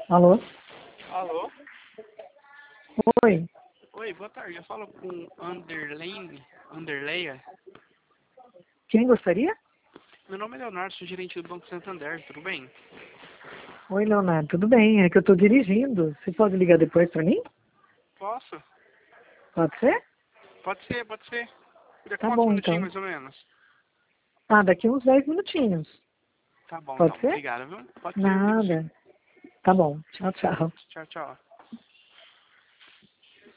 Alô? Alô? Oi. Oi, boa tarde. Eu falo com Anderleia. Quem gostaria? Meu nome é Leonardo, sou gerente do Banco Santander, tudo bem? Oi, Leonardo. Tudo bem? É que eu tô dirigindo. Você pode ligar depois pra mim? Posso? Pode ser? Pode ser, pode ser. Daqui Tá quantos bom, minutinhos então. mais ou menos? Ah, daqui uns 10 minutinhos. Tá bom Pode então, ser? obrigado, viu? Pode ser, eu ligo sim. Nada. Tá bom. Tchau, tchau. Tchau, tchau.